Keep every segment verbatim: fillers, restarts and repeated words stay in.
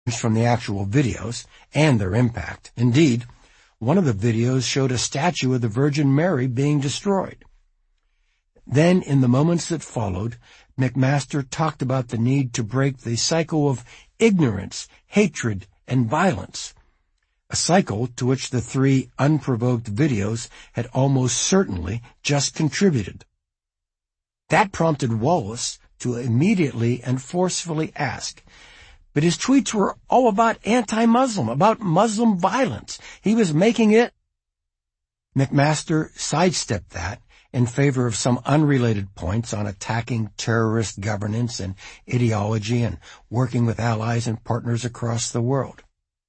from the actual videos and their impact. Indeed, one of the videos showed a statue of the Virgin Mary being destroyed. Then, in the moments that followed, McMaster talked about the need to break the cycle of ignorance, hatred, and violence, a cycle to which the three unprovoked videos had almost certainly just contributed. That prompted Wallace to immediately and forcefully ask, but his tweets were all about anti-Muslim, about Muslim violence. He was making it. McMaster sidestepped that in favor of some unrelated points on attacking terrorist governance and ideology and working with allies and partners across the world.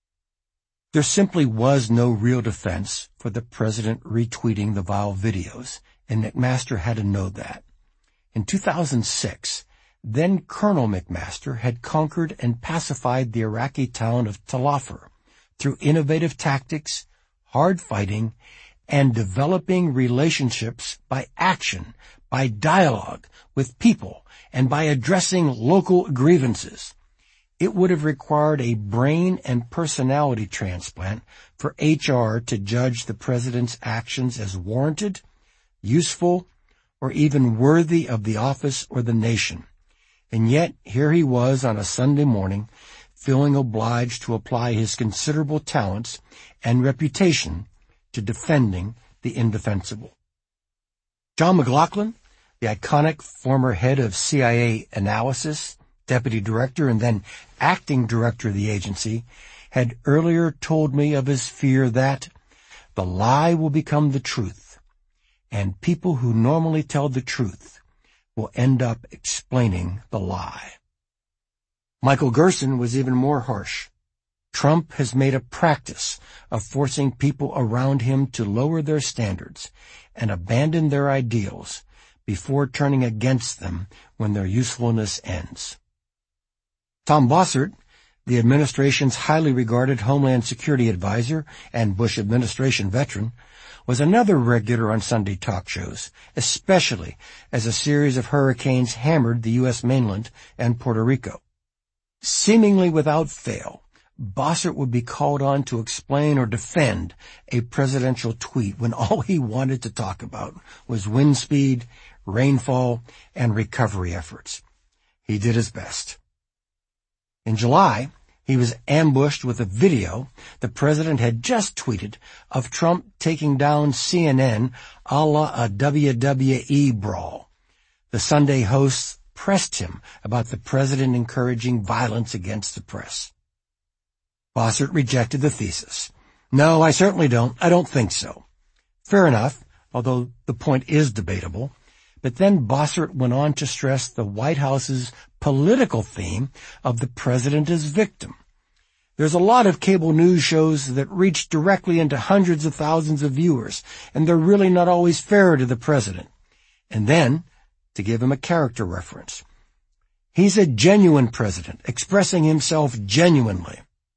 There simply was no real defense for the president retweeting the vile videos, and McMaster had to know that. In two thousand six, then Colonel McMaster had conquered and pacified the Iraqi town of Tal Afar through innovative tactics, hard fighting, and developing relationships by action, by dialogue with people, and by addressing local grievances. It would have required a brain and personality transplant for H R to judge the president's actions as warranted, useful, or even worthy of the office or the nation. And yet, here he was on a Sunday morning, feeling obliged to apply his considerable talents and reputation to defending the indefensible. John McLaughlin, the iconic former head of C I A analysis, deputy director, and then acting director of the agency, had earlier told me of his fear that the lie will become the truth, and people who normally tell the truth will end up explaining the lie. Michael Gerson was even more harsh. Trump has made a practice of forcing people around him to lower their standards and abandon their ideals before turning against them when their usefulness ends. Tom Bossert, the administration's highly regarded Homeland Security advisor and Bush administration veteran, was another regular on Sunday talk shows, especially as a series of hurricanes hammered the U S mainland and Puerto Rico. Seemingly without fail, Bossert would be called on to explain or defend a presidential tweet when all he wanted to talk about was wind speed, rainfall, and recovery efforts. He did his best. In July, he was ambushed with a video the president had just tweeted of Trump taking down C N N a la a W W E brawl. The Sunday hosts pressed him about the president encouraging violence against the press. Bossert rejected the thesis. No, I certainly don't. I don't think so. Fair enough, although the point is debatable. But then Bossert went on to stress the White House's political theme of the president as victim. There's a lot of cable news shows that reach directly into hundreds of thousands of viewers, and they're really not always fair to the president. And then, to give him a character reference, he's a genuine president, expressing himself genuinely.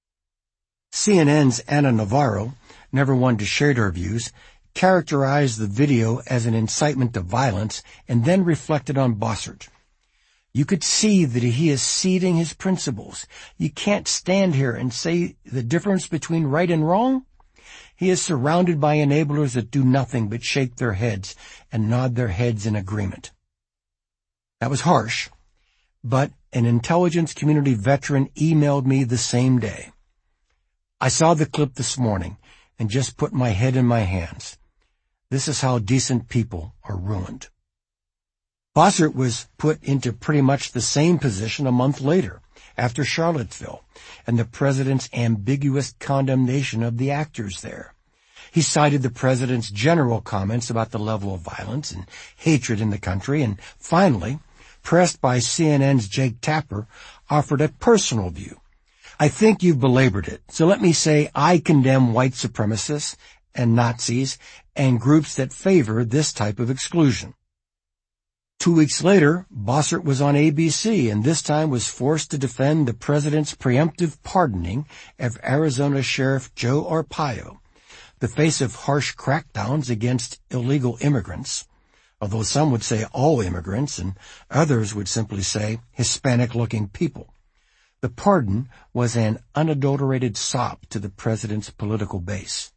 C N N's Ana Navarro, never one to share her views, characterized the video as an incitement to violence and then reflected on Bossert. You could see that he is ceding his principles. You can't stand here and say the difference between right and wrong. He is surrounded by enablers that do nothing but shake their heads and nod their heads in agreement. That was harsh, but an intelligence community veteran emailed me the same day. I saw the clip this morning and just put my head in my hands. This is how decent people are ruined. Bossert was put into pretty much the same position a month later, after Charlottesville, and the president's ambiguous condemnation of the actors there. He cited the president's general comments about the level of violence and hatred in the country, and finally, pressed by C N N's Jake Tapper, offered a personal view. I think you've belabored it, so let me say I condemn white supremacists and Nazis and groups that favor this type of exclusion. Two weeks later, Bossert was on A B C and this time was forced to defend the president's preemptive pardoning of Arizona Sheriff Joe Arpaio, the face of harsh crackdowns against illegal immigrants, although some would say all immigrants and others would simply say Hispanic-looking people. The pardon was an unadulterated sop to the president's political base.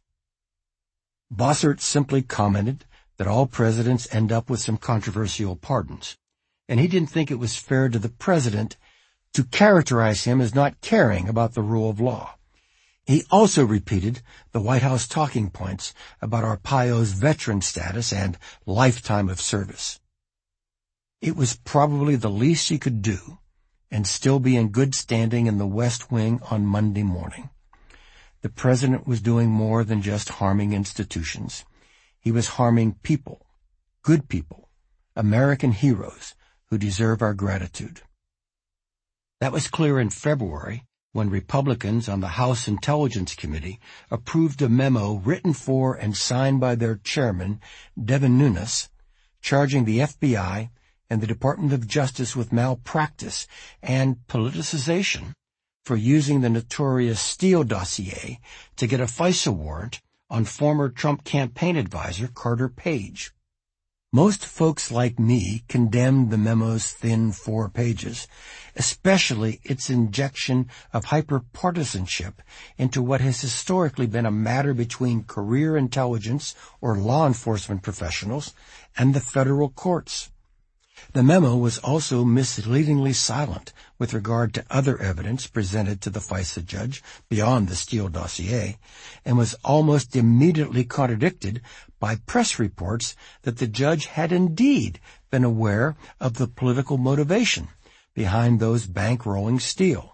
Bossert simply commented that all presidents end up with some controversial pardons, and he didn't think it was fair to the president to characterize him as not caring about the rule of law. He also repeated the White House talking points about Arpaio's veteran status and lifetime of service. It was probably the least he could do and still be in good standing in the West Wing on Monday morning. The president was doing more than just harming institutions. He was harming people, good people, American heroes who deserve our gratitude. That was clear in February when Republicans on the House Intelligence Committee approved a memo written for and signed by their chairman, Devin Nunes, charging the F B I and the Department of Justice with malpractice and politicization for using the notorious Steele dossier to get a FISA warrant on former Trump campaign advisor Carter Page. Most folks like me condemned the memo's thin four pages, especially its injection of hyperpartisanship into what has historically been a matter between career intelligence or law enforcement professionals and the federal courts. The memo was also misleadingly silent with regard to other evidence presented to the FISA judge beyond the Steele dossier, and was almost immediately contradicted by press reports that the judge had indeed been aware of the political motivation behind those bankrolling Steele.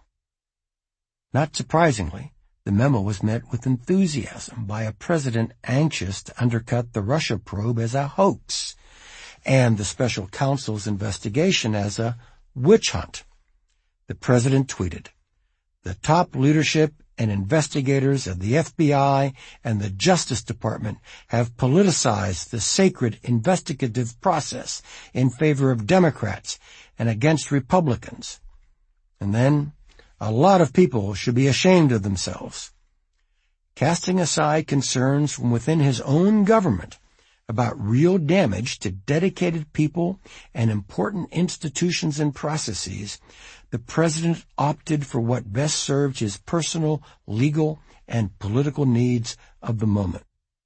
Not surprisingly, the memo was met with enthusiasm by a president anxious to undercut the Russia probe as a hoax, and the special counsel's investigation as a witch hunt. The president tweeted, "The top leadership and investigators of the F B I and the Justice Department have politicized the sacred investigative process in favor of Democrats and against Republicans. And then, a lot of people should be ashamed of themselves." Casting aside concerns from within his own government about real damage to dedicated people and important institutions and processes, the president opted for what best served his personal, legal, and political needs of the moment.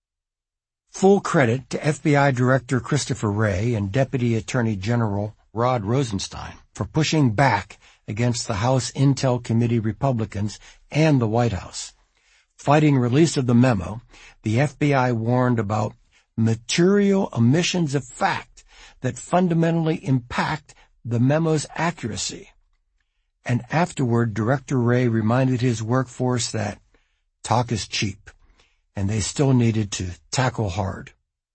Full credit to F B I Director Christopher Wray and Deputy Attorney General Rod Rosenstein for pushing back against the House Intel Committee Republicans and the White House. Fighting release of the memo, the F B I warned about material omissions of fact that fundamentally impact the memo's accuracy. And afterward, Director Wray reminded his workforce that talk is cheap, and they still needed to tackle hard.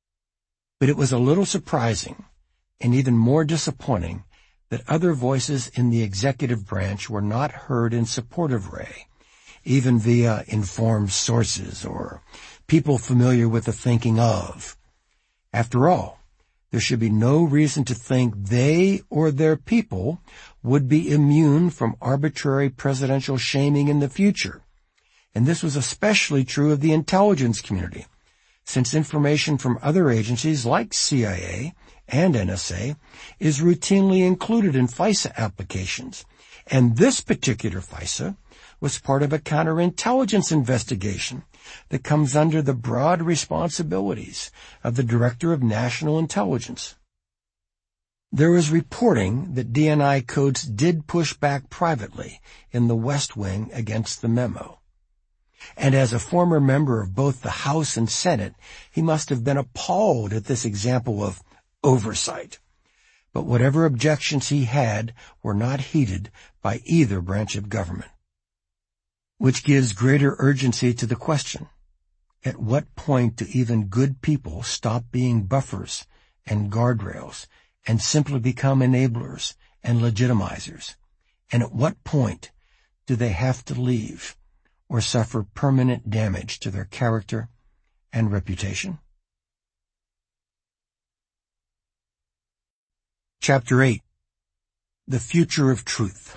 But it was a little surprising, and even more disappointing, that other voices in the executive branch were not heard in support of Wray, even via informed sources or people familiar with the thinking of. After all, there should be no reason to think they or their people would be immune from arbitrary presidential shaming in the future. And this was especially true of the intelligence community, since information from other agencies like C I A and N S A is routinely included in FISA applications. And this particular FISA was part of a counterintelligence investigation that comes under the broad responsibilities of the Director of National Intelligence. There was reporting that D N I codes did push back privately in the West Wing against the memo. And as a former member of both the House and Senate, he must have been appalled at this example of oversight. But whatever objections he had were not heeded by either branch of government. Which gives greater urgency to the question, at what point do even good people stop being buffers and guardrails and simply become enablers and legitimizers? And at what point do they have to leave or suffer permanent damage to their character and reputation? Chapter eight. The Future of Truth.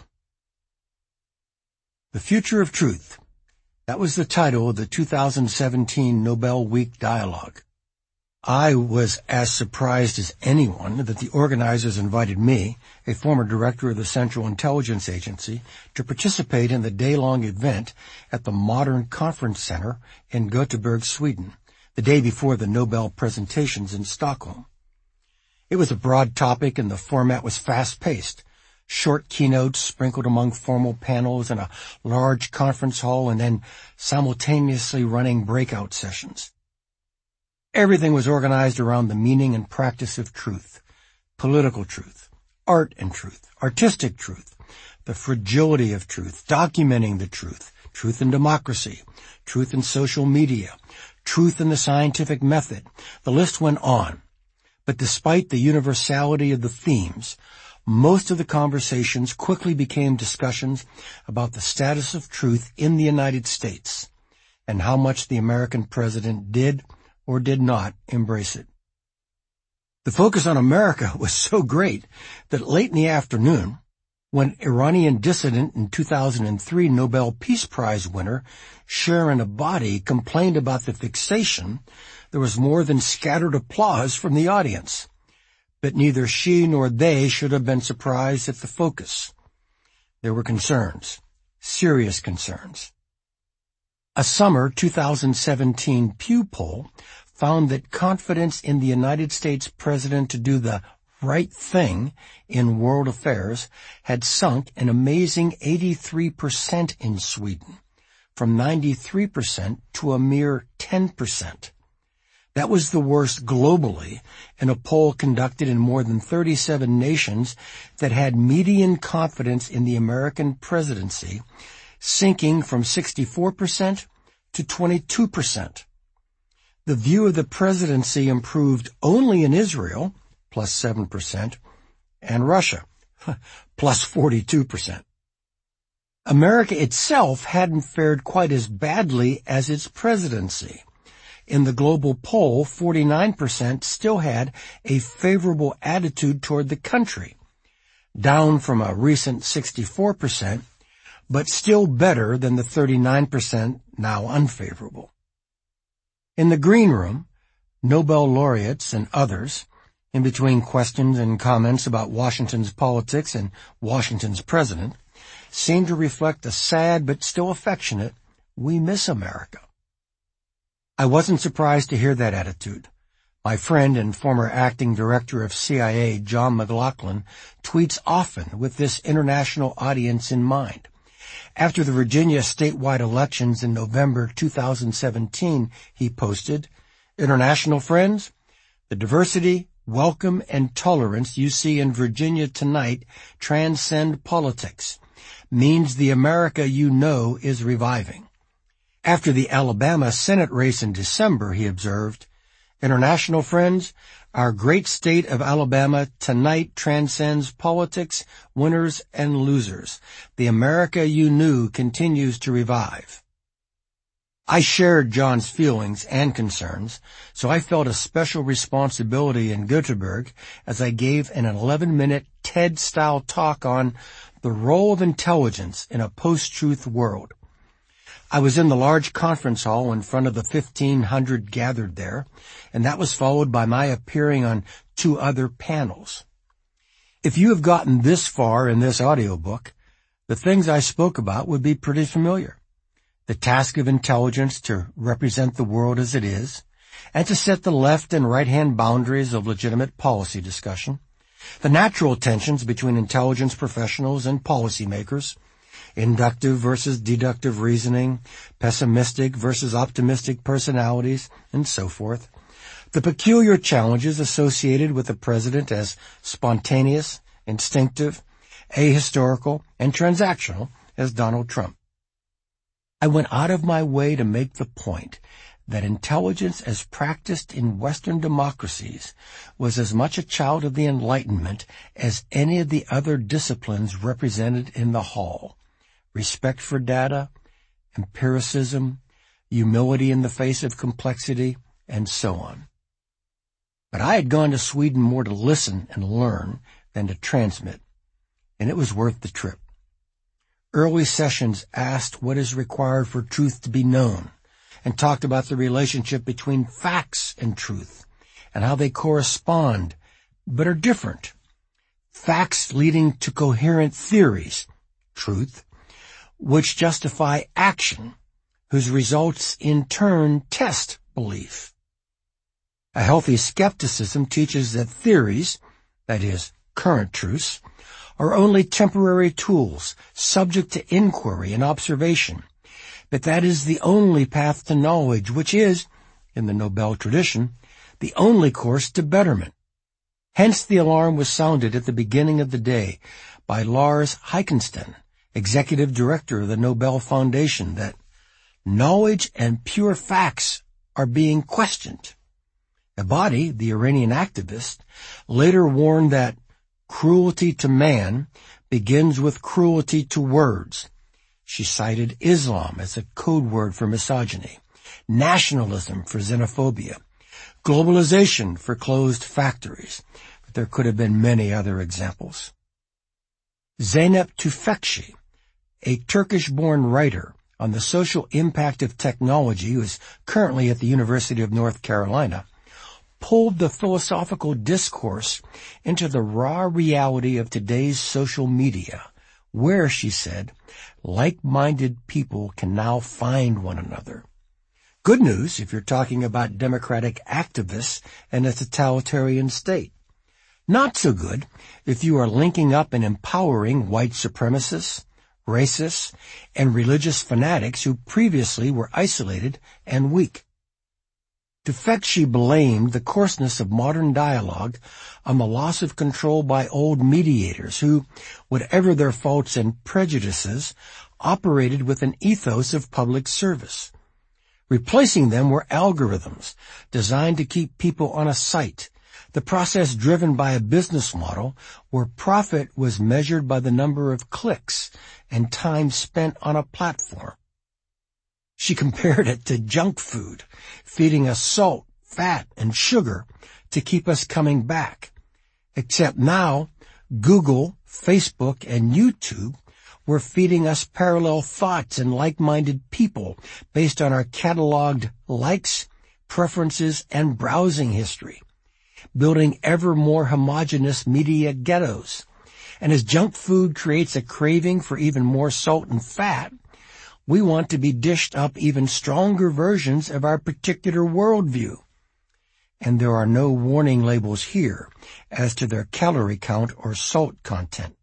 The Future of Truth. That was the title of the two thousand seventeen Nobel Week Dialogue. I was as surprised as anyone that the organizers invited me, a former director of the Central Intelligence Agency, to participate in the day-long event at the Modern Conference Center in Gothenburg, Sweden, the day before the Nobel presentations in Stockholm. It was a broad topic and the format was fast-paced. Short keynotes sprinkled among formal panels in a large conference hall and then simultaneously running breakout sessions. Everything was organized around the meaning and practice of truth, political truth, art and truth, artistic truth, the fragility of truth, documenting the truth, truth in democracy, truth in social media, truth in the scientific method. The list went on. But despite the universality of the themes, most of the conversations quickly became discussions about the status of truth in the United States and how much the American president did or did not embrace it. The focus on America was so great that late in the afternoon, when Iranian dissident and two thousand three Nobel Peace Prize winner Shirin Ebadi complained about the fixation, there was more than scattered applause from the audience. But neither she nor they should have been surprised at the focus. There were concerns, serious concerns. A summer two thousand seventeen Pew poll found that confidence in the United States president to do the right thing in world affairs had sunk an amazing eighty-three percent in Sweden, from ninety-three percent to a mere ten percent. That was the worst globally in a poll conducted in more than thirty-seven nations that had median confidence in the American presidency sinking from sixty-four percent to twenty-two percent. The view of the presidency improved only in Israel, plus seven percent, and Russia, plus forty-two percent. America itself hadn't fared quite as badly as its presidency. In the global poll, forty-nine percent still had a favorable attitude toward the country, down from a recent sixty-four percent, but still better than the thirty-nine percent now unfavorable. In the green room, Nobel laureates and others, in between questions and comments about Washington's politics and Washington's president, seemed to reflect a sad but still affectionate, "We miss America." I wasn't surprised to hear that attitude. My friend and former acting director of C I A, John McLaughlin, tweets often with this international audience in mind. After the Virginia statewide elections in November two thousand seventeen, he posted, "International friends, the diversity, welcome, and tolerance you see in Virginia tonight transcend politics, means the America you know is reviving." After the Alabama Senate race in December, he observed, "International friends, our great state of Alabama tonight transcends politics, winners and losers. The America you knew continues to revive." I shared John's feelings and concerns, so I felt a special responsibility in Gothenburg as I gave an eleven-minute TED-style talk on the role of intelligence in a post-truth world. I was in the large conference hall in front of the fifteen hundred gathered there, and that was followed by my appearing on two other panels. If you have gotten this far in this audiobook, the things I spoke about would be pretty familiar. The task of intelligence to represent the world as it is, and to set the left and right-hand boundaries of legitimate policy discussion, the natural tensions between intelligence professionals and policymakers, inductive versus deductive reasoning, pessimistic versus optimistic personalities, and so forth. The peculiar challenges associated with the president as spontaneous, instinctive, ahistorical, and transactional as Donald Trump. I went out of my way to make the point that intelligence as practiced in Western democracies was as much a child of the Enlightenment as any of the other disciplines represented in the hall. Respect for data, empiricism, humility in the face of complexity, and so on. But I had gone to Sweden more to listen and learn than to transmit, and it was worth the trip. Early sessions asked what is required for truth to be known, and talked about the relationship between facts and truth, and how they correspond, but are different. Facts leading to coherent theories, truth, which justify action, whose results in turn test belief. A healthy skepticism teaches that theories, that is, current truths, are only temporary tools, subject to inquiry and observation, but that is the only path to knowledge, which is, in the Nobel tradition, the only course to betterment. Hence the alarm was sounded at the beginning of the day by Lars Heikensten, executive director of the Nobel Foundation, that knowledge and pure facts are being questioned. Abadi, the Iranian activist, later warned that cruelty to man begins with cruelty to words. She cited Islam as a code word for misogyny, nationalism for xenophobia, globalization for closed factories, but there could have been many other examples. Zeynep Tufekci, a Turkish-born writer on the social impact of technology who is currently at the University of North Carolina, pulled the philosophical discourse into the raw reality of today's social media, where, she said, like-minded people can now find one another. Good news if you're talking about democratic activists in a totalitarian state. Not so good if you are linking up and empowering white supremacists, racists, and religious fanatics who previously were isolated and weak. Tufekci blamed the coarseness of modern dialogue on the loss of control by old mediators who, whatever their faults and prejudices, operated with an ethos of public service. Replacing them were algorithms designed to keep people on a site, the process driven by a business model where profit was measured by the number of clicks and time spent on a platform. She compared it to junk food, feeding us salt, fat, and sugar to keep us coming back. Except now, Google, Facebook, and YouTube were feeding us parallel thoughts and like-minded people based on our cataloged likes, preferences, and browsing history, building ever more homogeneous media ghettos. And as junk food creates a craving for even more salt and fat, we want to be dished up even stronger versions of our particular worldview. And there are no warning labels here as to their calorie count or salt content.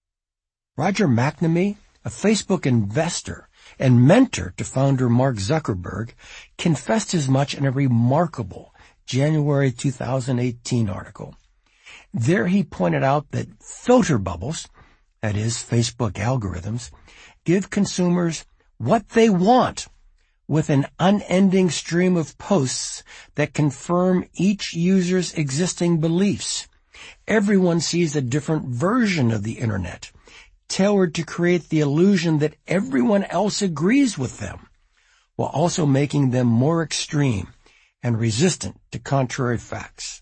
Roger McNamee, a Facebook investor and mentor to founder Mark Zuckerberg, confessed as much in a remarkable January two thousand eighteen article. There he pointed out that filter bubbles, that is, Facebook algorithms, give consumers what they want, with an unending stream of posts that confirm each user's existing beliefs. Everyone sees a different version of the internet, tailored to create the illusion that everyone else agrees with them, while also making them more extreme and resistant to contrary facts.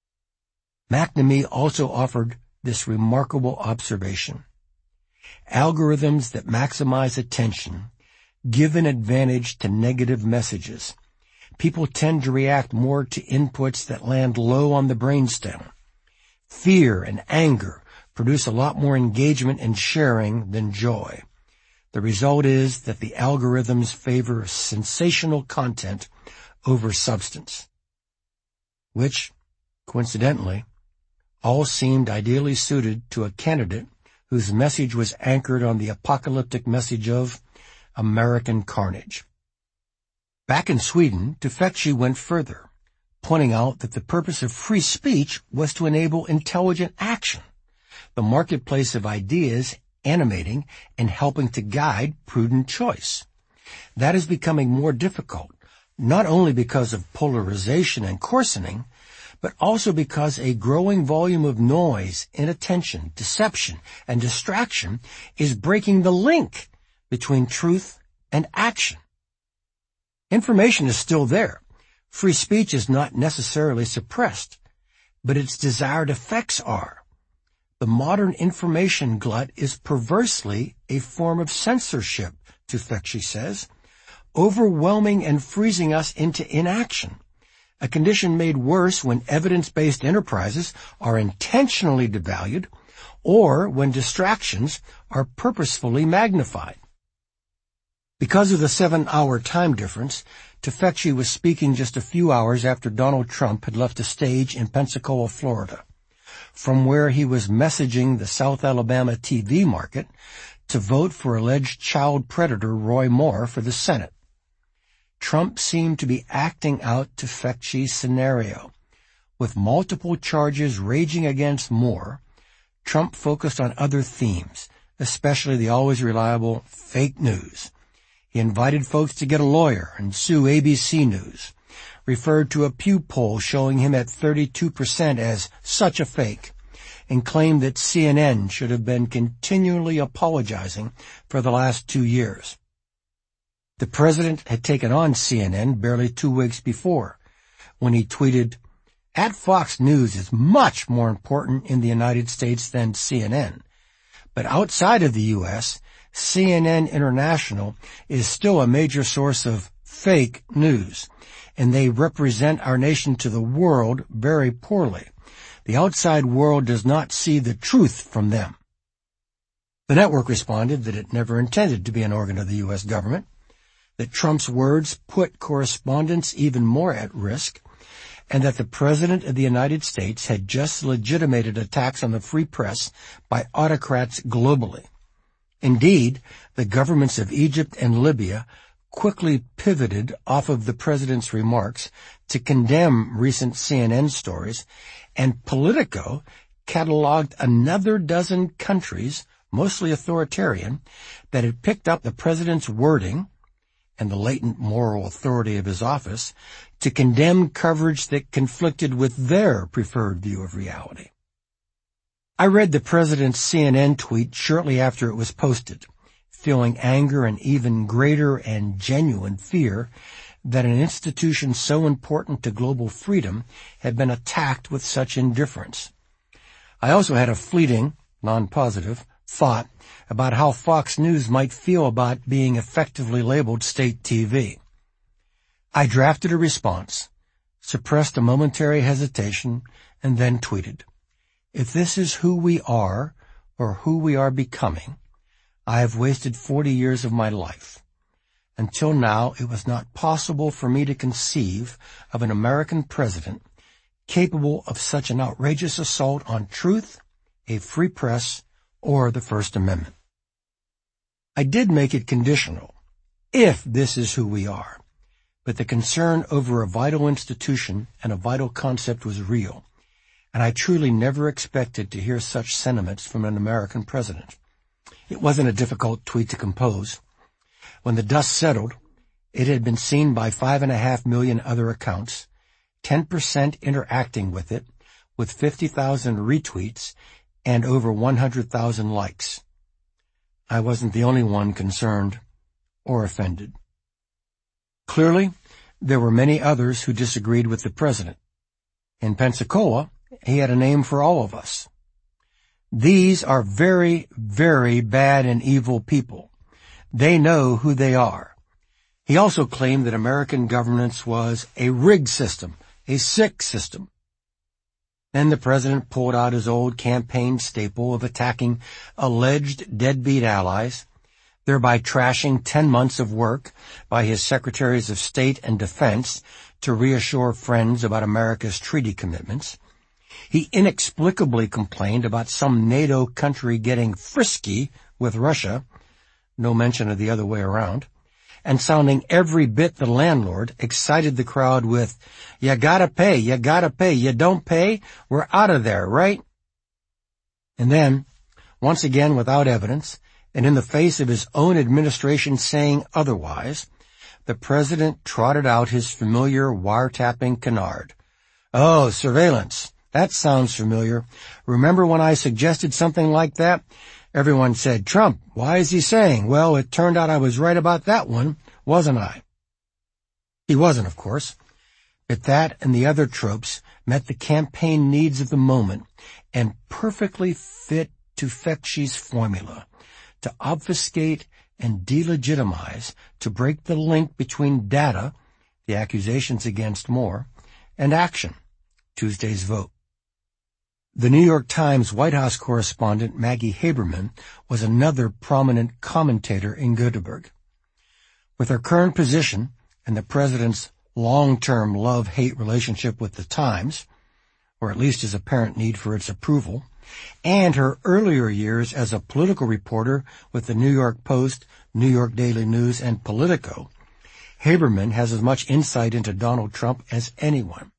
McNamee also offered this remarkable observation. Algorithms that maximize attention give an advantage to negative messages. People tend to react more to inputs that land low on the brainstem. Fear and anger produce a lot more engagement and sharing than joy. The result is that the algorithms favor sensational content over substance, which, coincidentally, all seemed ideally suited to a candidate whose message was anchored on the apocalyptic message of American carnage. Back in Sweden, Tufekci went further, pointing out that the purpose of free speech was to enable intelligent action, the marketplace of ideas animating and helping to guide prudent choice. That is becoming more difficult, not only because of polarization and coarsening, but also because a growing volume of noise, inattention, deception, and distraction is breaking the link between truth and action. Information is still there. Free speech is not necessarily suppressed, but its desired effects are. The modern information glut is perversely a form of censorship, Tufekci says, overwhelming and freezing us into inaction, a condition made worse when evidence-based enterprises are intentionally devalued or when distractions are purposefully magnified. Because of the seven-hour time difference, Tefenkgi was speaking just a few hours after Donald Trump had left a stage in Pensacola, Florida, from where he was messaging the South Alabama T V market to vote for alleged child predator Roy Moore for the Senate. Trump seemed to be acting out Tefenkgi's scenario. With multiple charges raging against Moore, Trump focused on other themes, especially the always reliable fake news. He invited folks to get a lawyer and sue A B C News, referred to a Pew poll showing him at thirty-two percent as such a fake, and claimed that C N N should have been continually apologizing for the last two years. The president had taken on C N N barely two weeks before, when he tweeted, "At Fox News is much more important in the United States than C N N. But outside of the U S, C N N International is still a major source of fake news, and they represent our nation to the world very poorly. The outside world does not see the truth from them." The network responded that it never intended to be an organ of the U S government, that Trump's words put correspondents even more at risk, and that the President of the United States had just legitimated attacks on the free press by autocrats globally. Indeed, the governments of Egypt and Libya quickly pivoted off of the President's remarks to condemn recent C N N stories, and Politico cataloged another dozen countries, mostly authoritarian, that had picked up the President's wording and the latent moral authority of his office to condemn coverage that conflicted with their preferred view of reality. I read the President's C N N tweet shortly after it was posted, feeling anger and even greater and genuine fear that an institution so important to global freedom had been attacked with such indifference. I also had a fleeting, non-positive, thought about how Fox News might feel about being effectively labeled state T V. I drafted a response, suppressed a momentary hesitation, and then tweeted, "If this is who we are, or who we are becoming, I have wasted forty years of my life. Until now, it was not possible for me to conceive of an American president capable of such an outrageous assault on truth, a free press, or the First Amendment." I did make it conditional, if this is who we are, but the concern over a vital institution and a vital concept was real, and I truly never expected to hear such sentiments from an American president. It wasn't a difficult tweet to compose. When the dust settled, it had been seen by five and a half million other accounts, ten percent interacting with it, with fifty thousand retweets and over one hundred thousand likes. I wasn't the only one concerned or offended. Clearly, there were many others who disagreed with the president. In Pensacola, he had a name for all of us. These are very, very bad and evil people. They know who they are. He also claimed that American governance was a rigged system, a sick system. Then the president pulled out his old campaign staple of attacking alleged deadbeat allies, thereby trashing ten months of work by his secretaries of state and defense to reassure friends about America's treaty commitments. He inexplicably complained about some NATO country getting frisky with Russia, no mention of the other way around, and sounding every bit the landlord, excited the crowd with, "You gotta pay, you gotta pay, you don't pay, we're out of there, right?" And then, once again without evidence, and in the face of his own administration saying otherwise, the president trotted out his familiar wiretapping canard. "Oh, surveillance. That sounds familiar. Remember when I suggested something like that? Everyone said, 'Trump, why is he saying?' Well, it turned out I was right about that one, wasn't I?" He wasn't, of course, but that and the other tropes met the campaign needs of the moment and perfectly fit Tefenkgi's formula to obfuscate and delegitimize, to break the link between data, the accusations against Moore, and action, Tuesday's vote. The New York Times White House correspondent Maggie Haberman was another prominent commentator in Göteborg. With her current position and the president's long-term love-hate relationship with the Times, or at least his apparent need for its approval, and her earlier years as a political reporter with the New York Post, New York Daily News, and Politico, Haberman has as much insight into Donald Trump as anyone.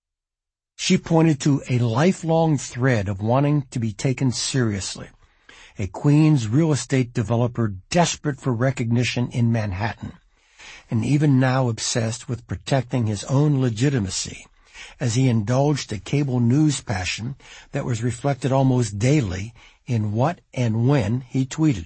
She pointed to a lifelong thread of wanting to be taken seriously, a Queens real estate developer desperate for recognition in Manhattan, and even now obsessed with protecting his own legitimacy as he indulged a cable news passion that was reflected almost daily in what and when he tweeted.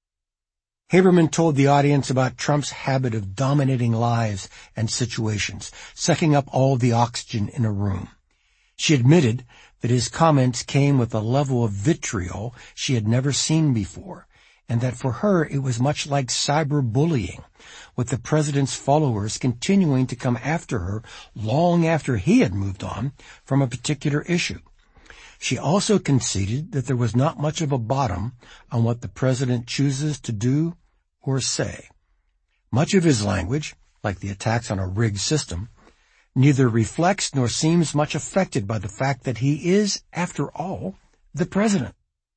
Haberman told the audience about Trump's habit of dominating lives and situations, sucking up all the oxygen in a room. She admitted that his comments came with a level of vitriol she had never seen before, and that for her it was much like cyberbullying, with the president's followers continuing to come after her long after he had moved on from a particular issue. She also conceded that there was not much of a bottom on what the president chooses to do or say. Much of his language, like the attacks on a rigged system, neither reflects nor seems much affected by the fact that he is, after all, the president.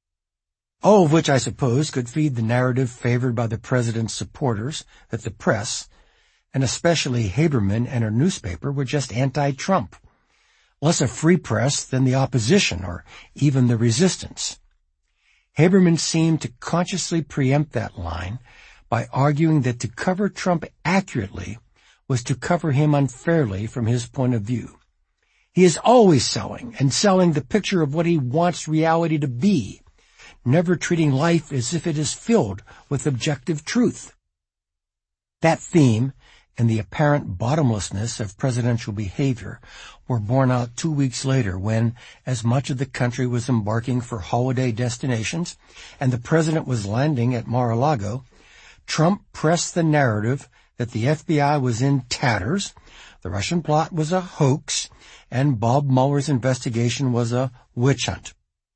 All of which I suppose could feed the narrative favored by the president's supporters that the press, and especially Haberman and her newspaper, were just anti-Trump, less a free press than the opposition or even the resistance. Haberman seemed to consciously preempt that line by arguing that to cover Trump accurately was to cover him unfairly from his point of view. He is always selling, and selling the picture of what he wants reality to be, never treating life as if it is filled with objective truth. That theme and the apparent bottomlessness of presidential behavior were borne out two weeks later when, as much of the country was embarking for holiday destinations and the president was landing at Mar-a-Lago, Trump pressed the narrative that the F B I was in tatters, the Russian plot was a hoax, and Bob Mueller's investigation was a witch hunt.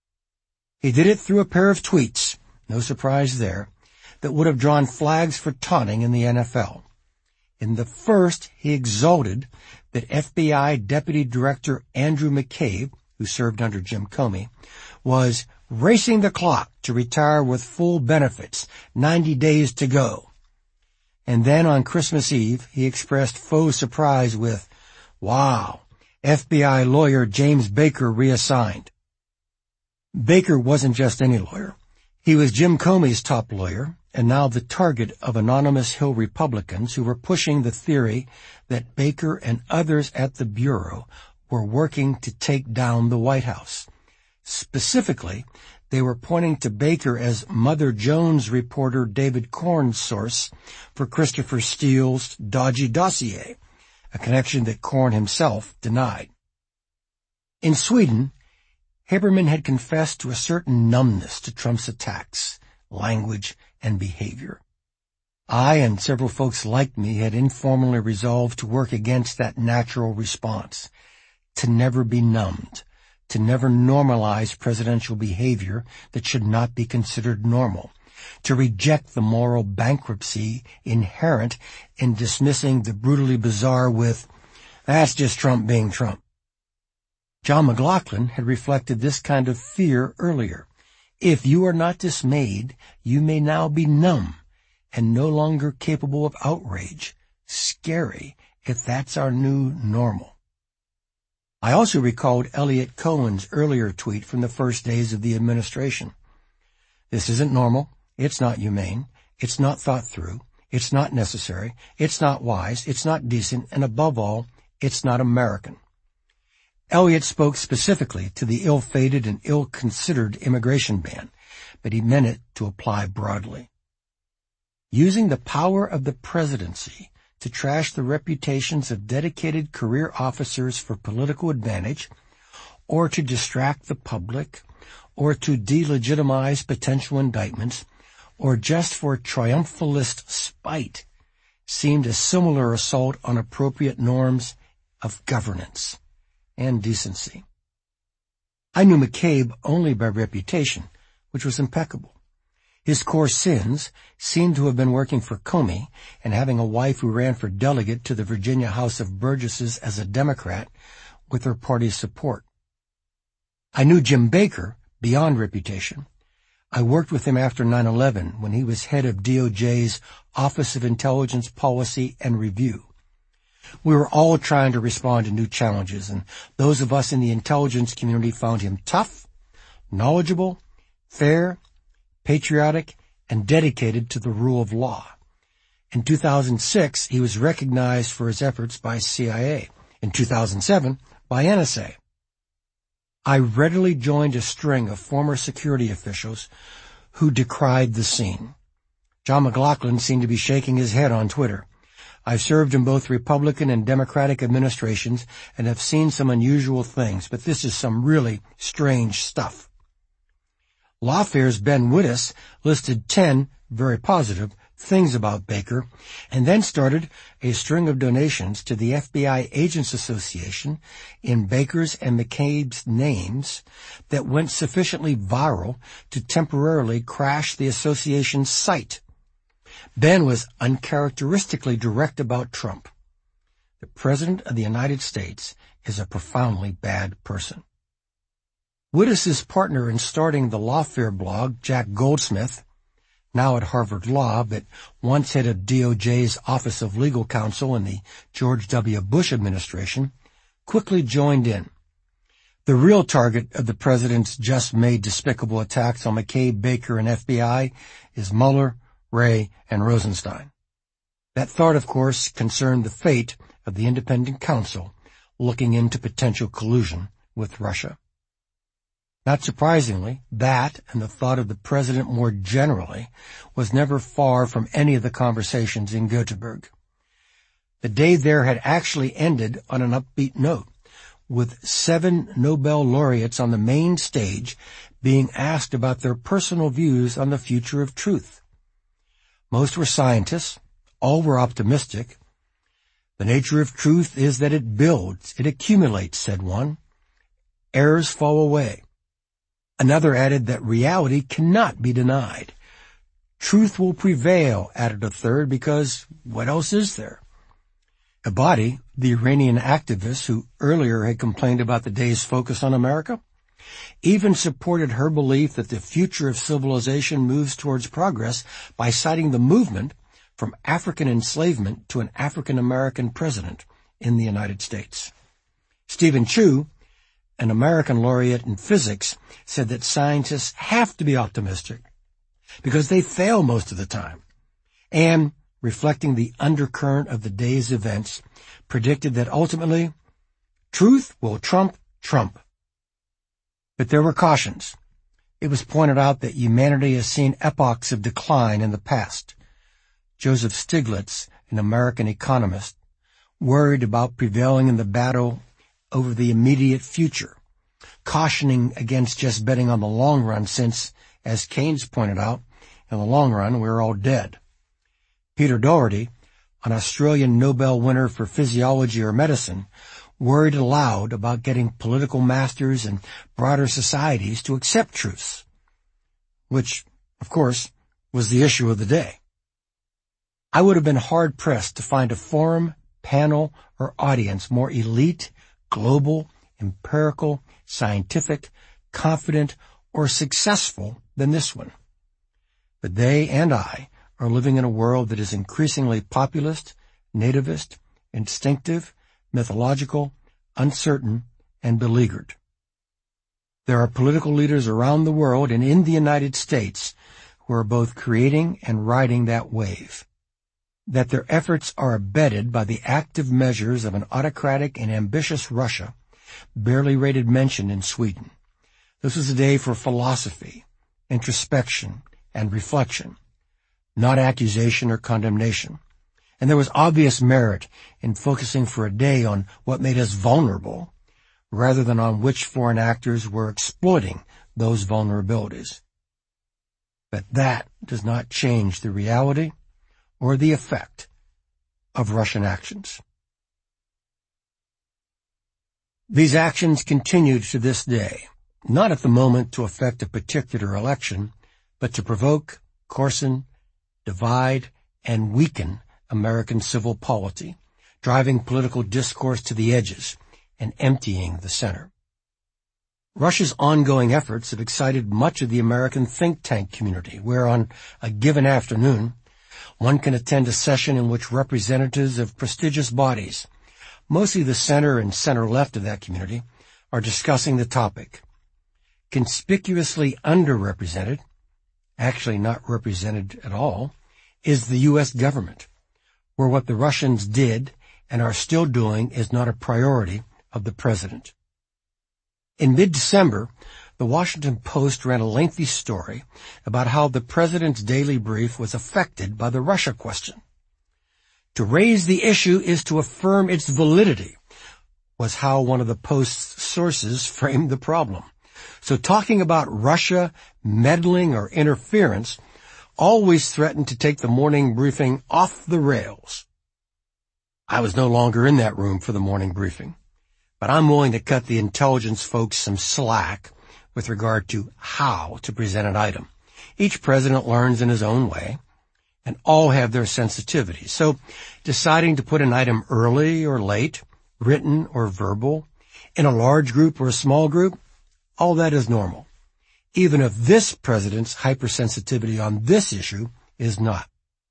He did it through a pair of tweets, no surprise there, that would have drawn flags for taunting in the N F L. In the first, he exulted that F B I Deputy Director Andrew McCabe, who served under Jim Comey, was racing the clock to retire with full benefits, ninety days to go. And then on Christmas Eve, he expressed faux surprise with, "Wow, F B I lawyer James Baker reassigned." Baker wasn't just any lawyer. He was Jim Comey's top lawyer, and now the target of anonymous Hill Republicans who were pushing the theory that Baker and others at the Bureau were working to take down the White House. Specifically, they were pointing to Baker as Mother Jones reporter David Corn's source for Christopher Steele's dodgy dossier, a connection that Corn himself denied. In Sweden, Haberman had confessed to a certain numbness to Trump's attacks, language, and behavior. I and several folks like me had informally resolved to work against that natural response, to never be numbed, to never normalize presidential behavior that should not be considered normal, to reject the moral bankruptcy inherent in dismissing the brutally bizarre with, "That's just Trump being Trump." John McLaughlin had reflected this kind of fear earlier. If you are not dismayed, you may now be numb and no longer capable of outrage. Scary if that's our new normal. I also recalled Eliot Cohen's earlier tweet from the first days of the administration. This isn't normal. It's not humane. It's not thought through. It's not necessary. It's not wise. It's not decent. And above all, it's not American. Eliot spoke specifically to the ill-fated and ill-considered immigration ban, but he meant it to apply broadly. Using the power of the presidency to trash the reputations of dedicated career officers for political advantage, or to distract the public, or to delegitimize potential indictments, or just for triumphalist spite, seemed a similar assault on appropriate norms of governance. and decency. I knew McCabe only by reputation, which was impeccable. His core sins seemed to have been working for Comey and having a wife who ran for delegate to the Virginia House of Burgesses as a Democrat with her party's support. I knew Jim Baker beyond reputation. I worked with him after nine eleven when he was head of D O J's Office of Intelligence Policy and Review. We were all trying to respond to new challenges, and those of us in the intelligence community found him tough, knowledgeable, fair, patriotic, and dedicated to the rule of law. In two thousand six, he was recognized for his efforts by C I A. In two thousand seven, by N S A. I readily joined a string of former security officials who decried the scene. John McLaughlin seemed to be shaking his head on Twitter. I've served in both Republican and Democratic administrations and have seen some unusual things, but this is some really strange stuff. Lawfare's Ben Wittes listed ten very positive things about Baker and then started a string of donations to the F B I Agents Association in Baker's and McCabe's names that went sufficiently viral to temporarily crash the association's site. Ben was uncharacteristically direct about Trump. The President of the United States is a profoundly bad person. Wittes' partner in starting the Lawfare blog, Jack Goldsmith, now at Harvard Law, but once head of D O J's Office of Legal Counsel in the George W. Bush administration, quickly joined in. The real target of the president's just-made despicable attacks on McCabe, Baker, and F B I is Mueller, Wray, and Rosenstein. That thought, of course, concerned the fate of the independent counsel looking into potential collusion with Russia. Not surprisingly, that and the thought of the president more generally was never far from any of the conversations in Göteborg. The day there had actually ended on an upbeat note, with seven Nobel laureates on the main stage being asked about their personal views on the future of truth. Most were scientists, all were optimistic. The nature of truth is that it builds, it accumulates, said one. Errors fall away. Another added that reality cannot be denied. Truth will prevail, added a third, because what else is there? Abadi, the Iranian activist who earlier had complained about the day's focus on America, even supported her belief that the future of civilization moves towards progress by citing the movement from African enslavement to an African-American president in the United States. Stephen Chu, an American laureate in physics, said that scientists have to be optimistic because they fail most of the time, and, reflecting the undercurrent of the day's events, predicted that ultimately truth will trump Trump. But there were cautions. It was pointed out that humanity has seen epochs of decline in the past. Joseph Stiglitz, an American economist, worried about prevailing in the battle over the immediate future, cautioning against just betting on the long run since, as Keynes pointed out, in the long run we're all dead. Peter Doherty, an Australian Nobel winner for physiology or medicine, worried aloud about getting political masters and broader societies to accept truths, which, of course, was the issue of the day. I would have been hard-pressed to find a forum, panel, or audience more elite, global, empirical, scientific, confident, or successful than this one. But they and I are living in a world that is increasingly populist, nativist, instinctive, mythological, uncertain, and beleaguered. There are political leaders around the world and in the United States who are both creating and riding that wave. That their efforts are abetted by the active measures of an autocratic and ambitious Russia barely rated mention in Sweden. This was a day for philosophy, introspection, and reflection, not accusation or condemnation. And there was obvious merit in focusing for a day on what made us vulnerable, rather than on which foreign actors were exploiting those vulnerabilities. But that does not change the reality or the effect of Russian actions. These actions continued to this day, not at the moment to affect a particular election, but to provoke, coarsen, divide, and weaken American civil polity, driving political discourse to the edges and emptying the center. Russia's ongoing efforts have excited much of the American think tank community, where on a given afternoon, one can attend a session in which representatives of prestigious bodies, mostly the center and center-left of that community, are discussing the topic. Conspicuously underrepresented, actually not represented at all, is the U S government, where what the Russians did and are still doing is not a priority of the president. In mid-December, the Washington Post ran a lengthy story about how the president's daily brief was affected by the Russia question. To raise the issue is to affirm its validity, was how one of the Post's sources framed the problem. So talking about Russia, meddling, or interference always threatened to take the morning briefing off the rails. I was no longer in that room for the morning briefing, but I'm willing to cut the intelligence folks some slack with regard to how to present an item. Each president learns in his own way, and all have their sensitivities. So deciding to put an item early or late, written or verbal, in a large group or a small group, all that is normal, even if this president's hypersensitivity on this issue is not.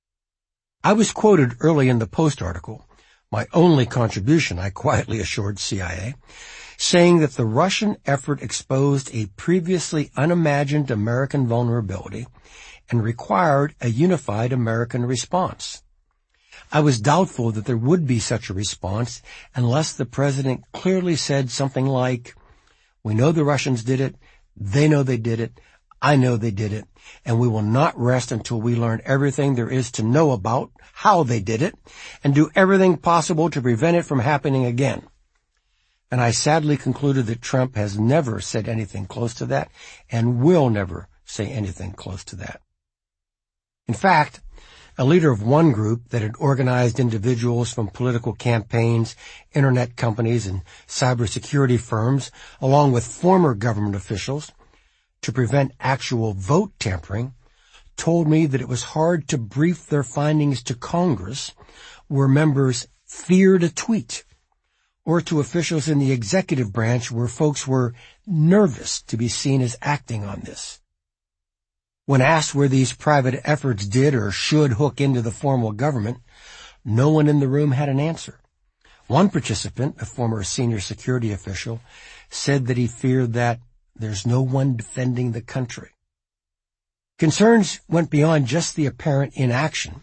I was quoted early in the Post article, my only contribution, I quietly assured C I A, saying that the Russian effort exposed a previously unimagined American vulnerability and required a unified American response. I was doubtful that there would be such a response unless the president clearly said something like, "We know the Russians did it, they know they did it, I know they did it, and we will not rest until we learn everything there is to know about how they did it and do everything possible to prevent it from happening again." And I sadly concluded that Trump has never said anything close to that and will never say anything close to that. In fact, a leader of one group that had organized individuals from political campaigns, internet companies, and cybersecurity firms, along with former government officials, to prevent actual vote tampering, told me that it was hard to brief their findings to Congress, where members feared a tweet, or to officials in the executive branch where folks were nervous to be seen as acting on this. When asked where these private efforts did or should hook into the formal government, no one in the room had an answer. One participant, a former senior security official, said that he feared that there's no one defending the country. Concerns went beyond just the apparent inaction.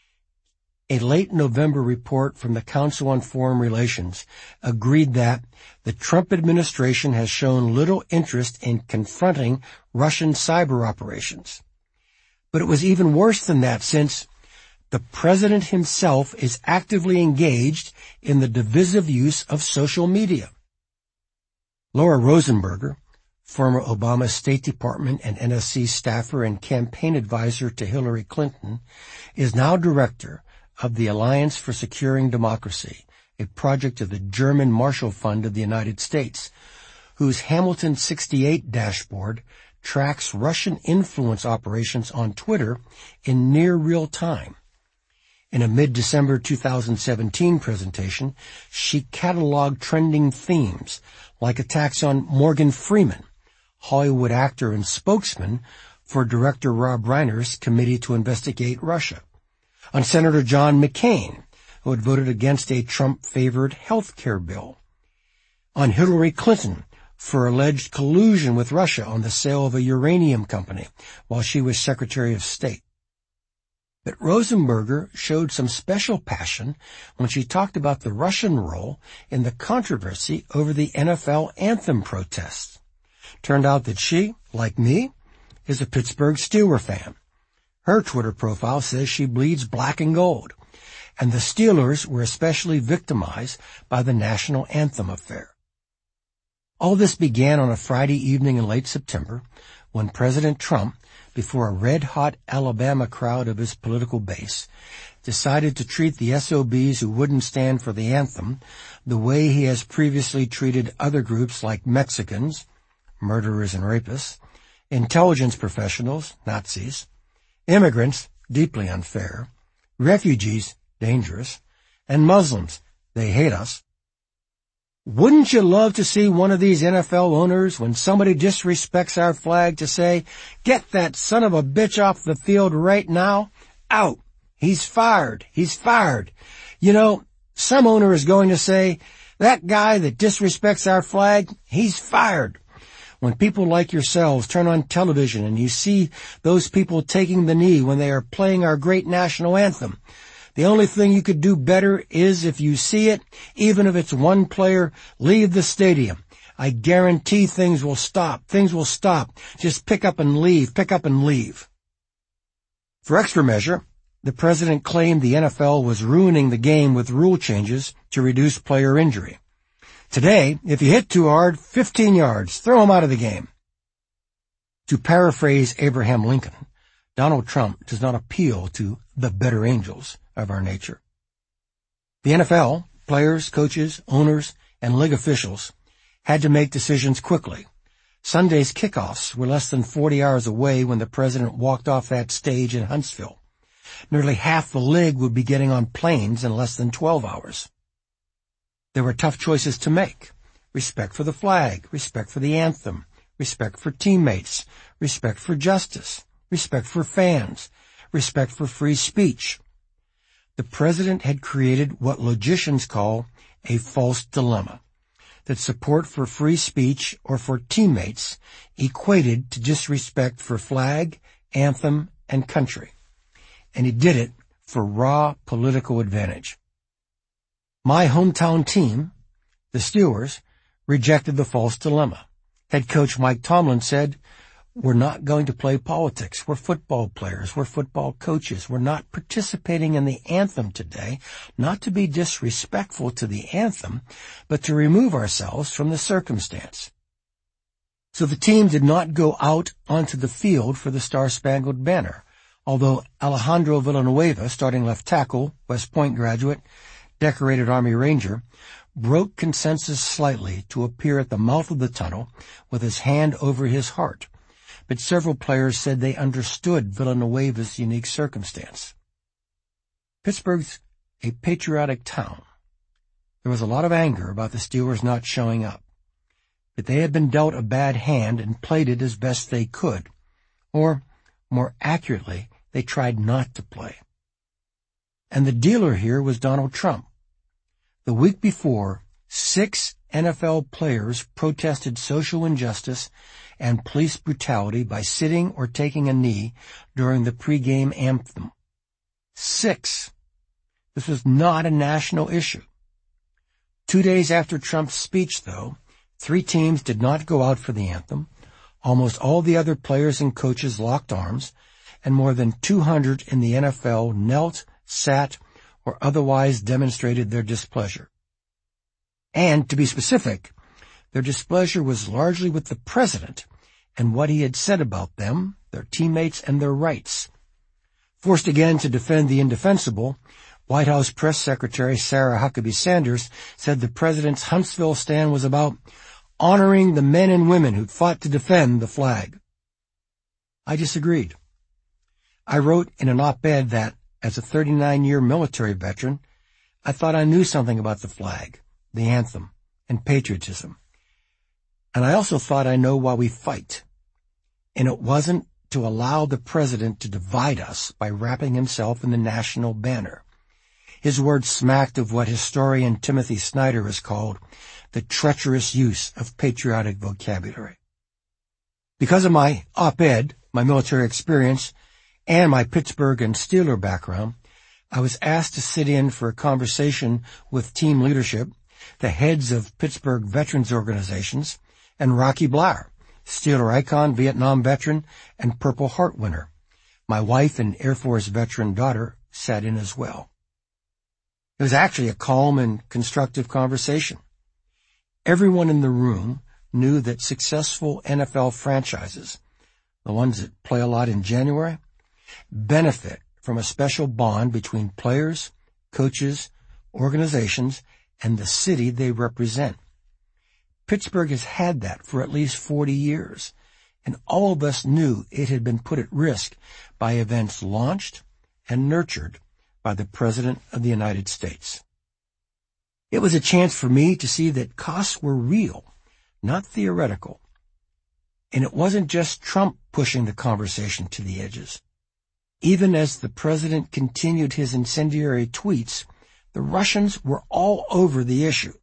A late November report from the Council on Foreign Relations agreed that the Trump administration has shown little interest in confronting Russian cyber operations. But it was even worse than that, since the president himself is actively engaged in the divisive use of social media. Laura Rosenberger, former Obama State Department and N S C staffer and campaign advisor to Hillary Clinton, is now director of the Alliance for Securing Democracy, a project of the German Marshall Fund of the United States, whose Hamilton sixty-eight dashboard tracks Russian influence operations on Twitter in near real time. In a mid-December two thousand seventeen presentation, she cataloged trending themes like attacks on Morgan Freeman, Hollywood actor and spokesman for Director Rob Reiner's Committee to Investigate Russia, on Senator John McCain, who had voted against a Trump-favored health care bill, on Hillary Clinton for alleged collusion with Russia on the sale of a uranium company while she was Secretary of State. But Rosenberger showed some special passion when she talked about the Russian role in the controversy over the N F L anthem protests. Turned out that she, like me, is a Pittsburgh Steelers fan. Her Twitter profile says she bleeds black and gold, and the Steelers were especially victimized by the national anthem affair. All this began on a Friday evening in late September when President Trump, before a red-hot Alabama crowd of his political base, decided to treat the S O Bs who wouldn't stand for the anthem the way he has previously treated other groups like Mexicans, murderers and rapists, intelligence professionals, Nazis, immigrants, deeply unfair, refugees, dangerous, and Muslims, they hate us. Wouldn't you love to see one of these N F L owners, when somebody disrespects our flag, to say, "Get that son of a bitch off the field right now"? Out. He's fired. He's fired. You know, some owner is going to say, "That guy that disrespects our flag, he's fired." When people like yourselves turn on television and you see those people taking the knee when they are playing our great national anthem, the only thing you could do better is, if you see it, even if it's one player, leave the stadium. I guarantee things will stop. Things will stop. Just pick up and leave. Pick up and leave. For extra measure, the president claimed the N F L was ruining the game with rule changes to reduce player injury. Today, if you hit too hard, fifteen yards, throw him out of the game. To paraphrase Abraham Lincoln, Donald Trump does not appeal to the better angels of our nature. The N F L, players, coaches, owners, and league officials had to make decisions quickly. Sunday's kickoffs were less than forty hours away when the president walked off that stage in Huntsville. Nearly half the league would be getting on planes in less than twelve hours. There were tough choices to make. Respect for the flag, respect for the anthem, respect for teammates, respect for justice, respect for fans, respect for free speech. The president had created what logicians call a false dilemma, that support for free speech or for teammates equated to disrespect for flag, anthem, and country. And he did it for raw political advantage. My hometown team, the Steelers, rejected the false dilemma. Head coach Mike Tomlin said, "We're not going to play politics. We're football players. We're football coaches. We're not participating in the anthem today, not to be disrespectful to the anthem, but to remove ourselves from the circumstance." So the team did not go out onto the field for the Star-Spangled Banner, although Alejandro Villanueva, starting left tackle, West Point graduate, decorated Army Ranger, broke consensus slightly to appear at the mouth of the tunnel with his hand over his heart. But several players said they understood Villanueva's unique circumstance. Pittsburgh's a patriotic town. There was a lot of anger about the Steelers not showing up. But they had been dealt a bad hand and played it as best they could. Or, more accurately, they tried not to play. And the dealer here was Donald Trump. The week before, six N F L players protested social injustice and police brutality by sitting or taking a knee during the pregame anthem. Six. This was not a national issue. Two days after Trump's speech, though, three teams did not go out for the anthem. Almost all the other players and coaches locked arms, and more than two hundred in the N F L knelt, sat, or otherwise demonstrated their displeasure. And, to be specific, their displeasure was largely with the president and what he had said about them, their teammates, and their rights. Forced again to defend the indefensible, White House Press Secretary Sarah Huckabee Sanders said the president's Huntsville stand was about honoring the men and women who fought to defend the flag. I disagreed. I wrote in an op-ed that, as a thirty-nine-year military veteran, I thought I knew something about the flag, the anthem, and patriotism. And I also thought I know why we fight. And it wasn't to allow the president to divide us by wrapping himself in the national banner. His words smacked of what historian Timothy Snyder has called the treacherous use of patriotic vocabulary. Because of my op-ed, my military experience, and my Pittsburgh and Steeler background, I was asked to sit in for a conversation with team leadership, the heads of Pittsburgh veterans organizations, and Rocky Bleier, Steeler icon, Vietnam veteran, and Purple Heart winner. My wife and Air Force veteran daughter sat in as well. It was actually a calm and constructive conversation. Everyone in the room knew that successful N F L franchises, the ones that play a lot in January, benefit from a special bond between players, coaches, organizations, and the city they represent. Pittsburgh has had that for at least forty years, and all of us knew it had been put at risk by events launched and nurtured by the President of the United States. It was a chance for me to see that costs were real, not theoretical. And it wasn't just Trump pushing the conversation to the edges. Even as the president continued his incendiary tweets, the Russians were all over the issue.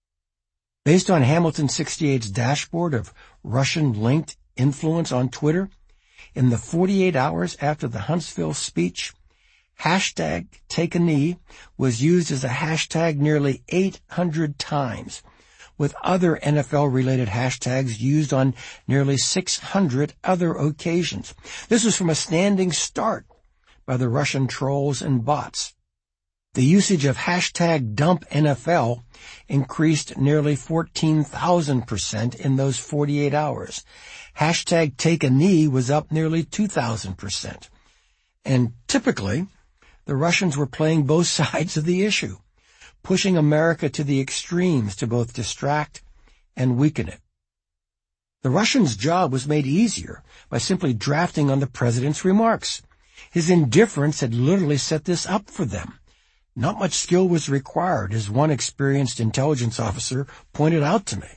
Based on Hamilton sixty-eight's dashboard of Russian-linked influence on Twitter, in the forty-eight hours after the Huntsville speech, hashtag take a knee was used as a hashtag nearly eight hundred times, with other N F L-related hashtags used on nearly six hundred other occasions. This was from a standing start by the Russian trolls and bots. The usage of hashtag dump N F L increased nearly fourteen thousand percent in those forty-eight hours. Hashtag take a knee was up nearly two thousand percent. And typically, the Russians were playing both sides of the issue, pushing America to the extremes to both distract and weaken it. The Russians' job was made easier by simply drafting on the president's remarks. His indifference had literally set this up for them. Not much skill was required, as one experienced intelligence officer pointed out to me.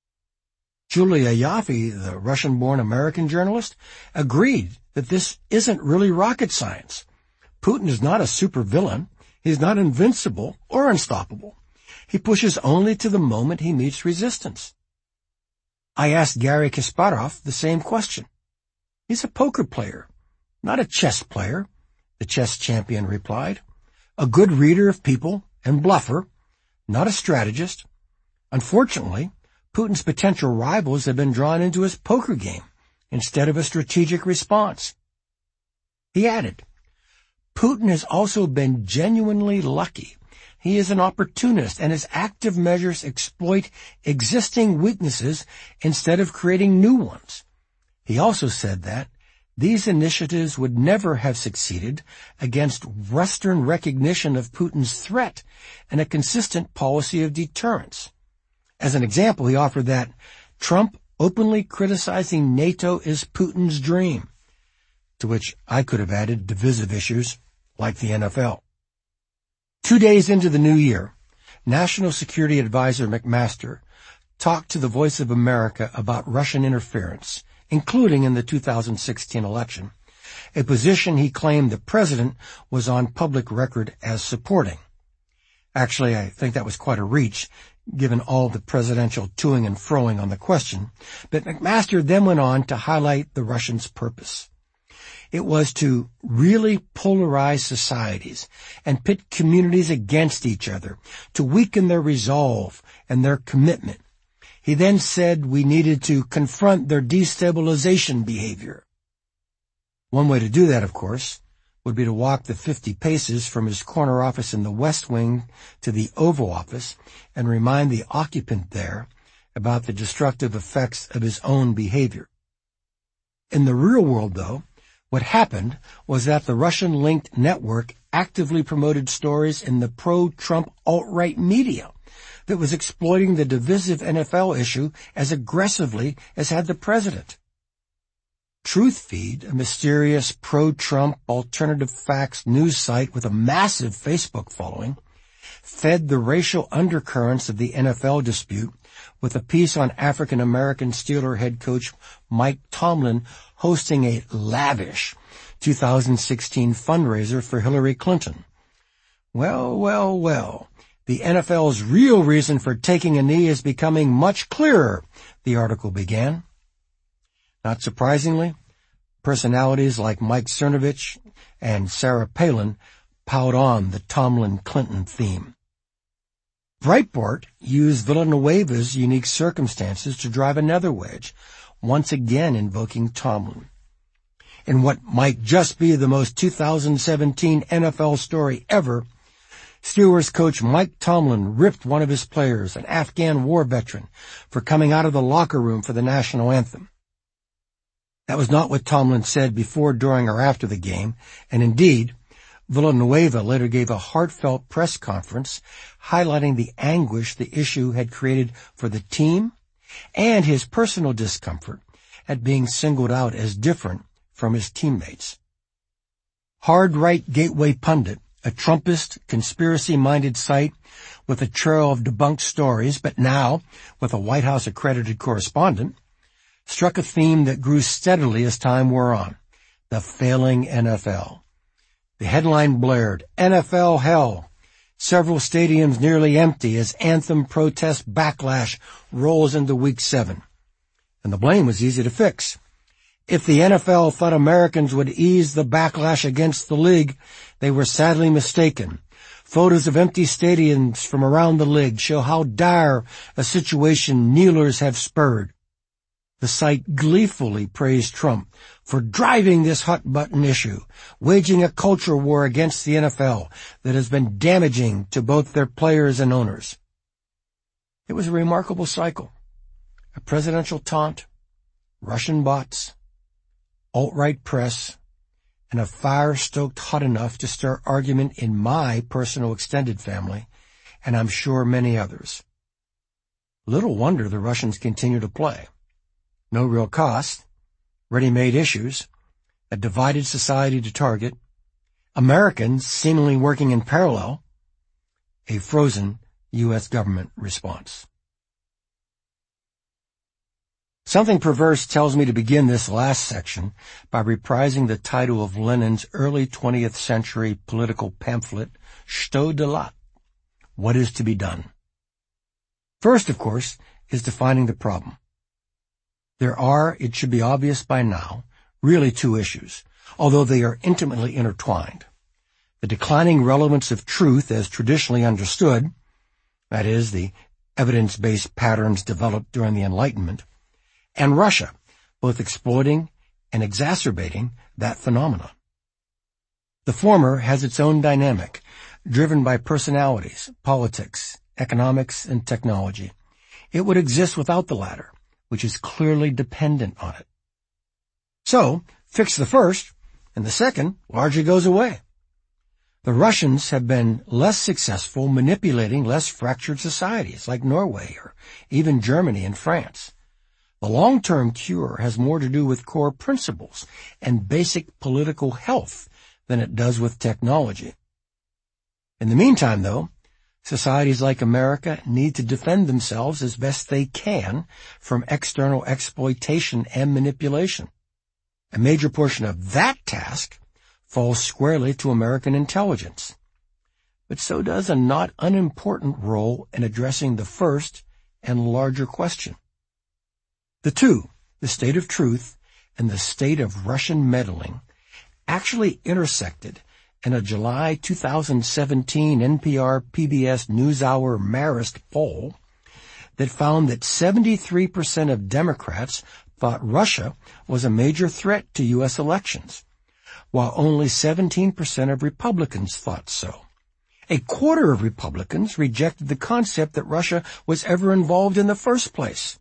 Julia Yaffe, the Russian-born American journalist, agreed that this isn't really rocket science. Putin is not a supervillain. He's not invincible or unstoppable. He pushes only to the moment he meets resistance. I asked Garry Kasparov the same question. He's a poker player, not a chess player, the chess champion replied. A good reader of people and bluffer, not a strategist. Unfortunately, Putin's potential rivals have been drawn into his poker game instead of a strategic response. He added, Putin has also been genuinely lucky. He is an opportunist, and his active measures exploit existing weaknesses instead of creating new ones. He also said that these initiatives would never have succeeded against Western recognition of Putin's threat and a consistent policy of deterrence. As an example, he offered that Trump openly criticizing NATO is Putin's dream, to which I could have added divisive issues like the N F L. Two days into the new year, National Security Advisor McMaster talked to the Voice of America about Russian interference, including in the two thousand sixteen election, a position he claimed the president was on public record as supporting. Actually, I think that was quite a reach, given all the presidential toing and froing on the question, but McMaster then went on to highlight the Russians' purpose. It was to really polarize societies and pit communities against each other, to weaken their resolve and their commitment. He then said we needed to confront their destabilization behavior. One way to do that, of course, would be to walk the fifty paces from his corner office in the West Wing to the Oval Office and remind the occupant there about the destructive effects of his own behavior. In the real world, though, what happened was that the Russian-linked network actively promoted stories in the pro-Trump alt-right media that was exploiting the divisive N F L issue as aggressively as had the president. TruthFeed, a mysterious pro-Trump alternative facts news site with a massive Facebook following, fed the racial undercurrents of the N F L dispute with a piece on African-American Steeler head coach Mike Tomlin hosting a lavish two thousand sixteen fundraiser for Hillary Clinton. Well, well, well, the N F L's real reason for taking a knee is becoming much clearer, the article began. Not surprisingly, personalities like Mike Cernovich and Sarah Palin piled on the Tomlin-Clinton theme. Breitbart used Villanueva's unique circumstances to drive another wedge, once again invoking Tomlin. In what might just be the most two thousand seventeen N F L story ever, Steelers coach Mike Tomlin ripped one of his players, an Afghan war veteran, for coming out of the locker room for the national anthem. That was not what Tomlin said before, during, or after the game, and indeed, Villanueva later gave a heartfelt press conference highlighting the anguish the issue had created for the team and his personal discomfort at being singled out as different from his teammates. Hard-right Gateway Pundit, a Trumpist, conspiracy-minded site with a trail of debunked stories, but now with a White House-accredited correspondent, struck a theme that grew steadily as time wore on: the failing N F L. The headline blared, "N F L hell." Several stadiums nearly empty as anthem protest backlash rolls into week seven. And the blame was easy to fix. If the N F L thought Americans would ease the backlash against the league, they were sadly mistaken. Photos of empty stadiums from around the league show how dire a situation kneelers have spurred. The site gleefully praised Trump for driving this hot-button issue, waging a culture war against the N F L that has been damaging to both their players and owners. It was a remarkable cycle. A presidential taunt, Russian bots, alt-right press, and a fire stoked hot enough to stir argument in my personal extended family, and I'm sure many others. Little wonder the Russians continue to play. No real cost, ready-made issues, a divided society to target, Americans seemingly working in parallel, a frozen U S government response. Something perverse tells me to begin this last section by reprising the title of Lenin's early twentieth century political pamphlet, Что делать? What is to be done? First, of course, is defining the problem. There are, it should be obvious by now, really two issues, although they are intimately intertwined. The declining relevance of truth as traditionally understood, that is, the evidence-based patterns developed during the Enlightenment, and Russia, both exploiting and exacerbating that phenomenon. The former has its own dynamic, driven by personalities, politics, economics, and technology. It would exist without the latter, which is clearly dependent on it. So, fix the first, and the second largely goes away. The Russians have been less successful manipulating less fractured societies like Norway or even Germany and France. The long-term cure has more to do with core principles and basic political health than it does with technology. In the meantime, though, societies like America need to defend themselves as best they can from external exploitation and manipulation. A major portion of that task falls squarely to American intelligence. But so does a not unimportant role in addressing the first and larger question. The two, the state of truth and the state of Russian meddling, actually intersected in a July two thousand seventeen N P R P B S NewsHour Marist poll that found that seventy-three percent of Democrats thought Russia was a major threat to U S elections, while only seventeen percent of Republicans thought so. A quarter of Republicans rejected the concept that Russia was ever involved in the first place,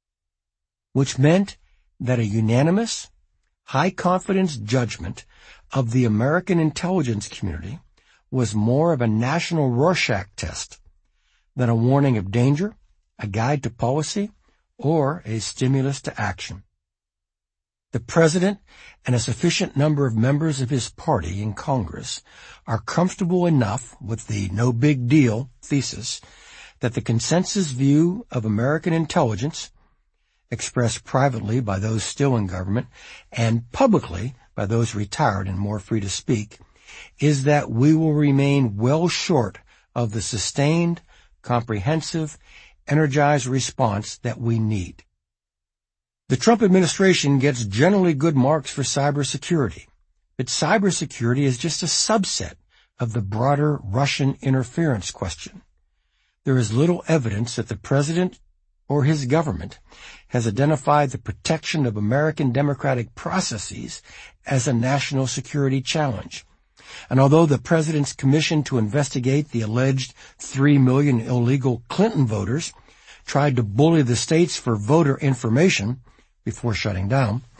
which meant that a unanimous, high-confidence judgment of the American intelligence community was more of a national Rorschach test than a warning of danger, a guide to policy, or a stimulus to action. The President and a sufficient number of members of his party in Congress are comfortable enough with the no big deal thesis that the consensus view of American intelligence, expressed privately by those still in government and publicly by those retired and more free to speak, is that we will remain well short of the sustained, comprehensive, energized response that we need. The Trump administration gets generally good marks for cybersecurity, but cybersecurity is just a subset of the broader Russian interference question. There is little evidence that the president or his government has identified the protection of American democratic processes as a national security challenge. And although the president's commission to investigate the alleged three million illegal Clinton voters tried to bully the states for voter information before shutting down,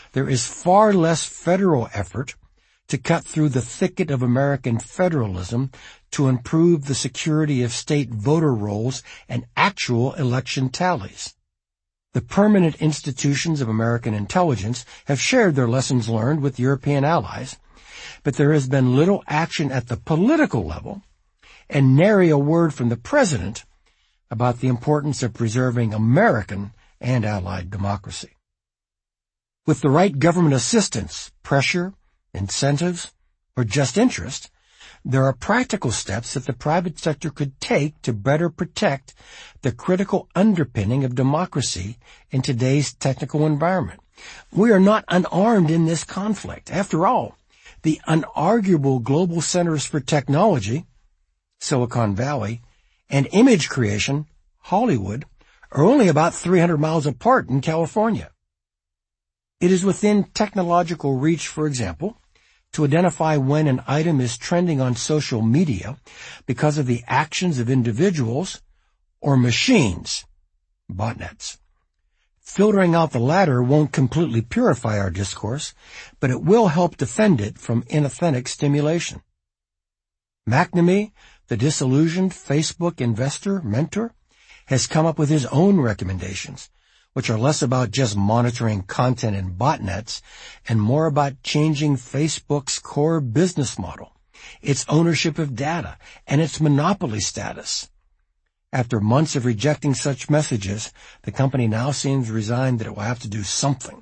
there is far less federal effort to cut through the thicket of American federalism to improve the security of state voter rolls and actual election tallies. The permanent institutions of American intelligence have shared their lessons learned with European allies, but there has been little action at the political level and nary a word from the President about the importance of preserving American and allied democracy. With the right government assistance, pressure, incentives, or just interest, there are practical steps that the private sector could take to better protect the critical underpinning of democracy in today's technical environment. We are not unarmed in this conflict. After all, the unarguable global centers for technology, Silicon Valley, and image creation, Hollywood, are only about three hundred miles apart in California. It is within technological reach, for example, to identify when an item is trending on social media because of the actions of individuals or machines, botnets. Filtering out the latter won't completely purify our discourse, but it will help defend it from inauthentic stimulation. McNamee, the disillusioned Facebook investor mentor, has come up with his own recommendations, which are less about just monitoring content in botnets and more about changing Facebook's core business model, its ownership of data, and its monopoly status. After months of rejecting such messages, the company now seems resigned that it will have to do something.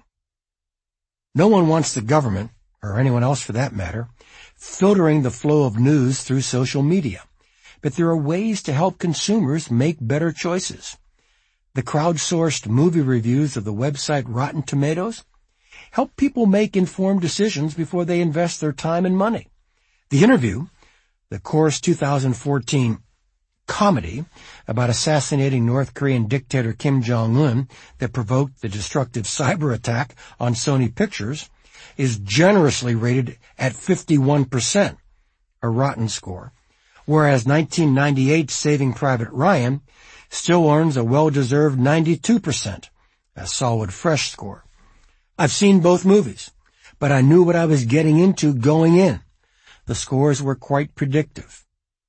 No one wants the government, or anyone else for that matter, filtering the flow of news through social media. But there are ways to help consumers make better choices. The crowdsourced movie reviews of the website Rotten Tomatoes help people make informed decisions before they invest their time and money. The Interview, the Course two thousand fourteen comedy about assassinating North Korean dictator Kim Jong-un that provoked the destructive cyber attack on Sony Pictures, is generously rated at fifty-one percent, a rotten score, whereas nineteen ninety-eight's Saving Private Ryan still earns a well-deserved ninety-two percent, a solid fresh score. I've seen both movies, but I knew what I was getting into going in. The scores were quite predictive.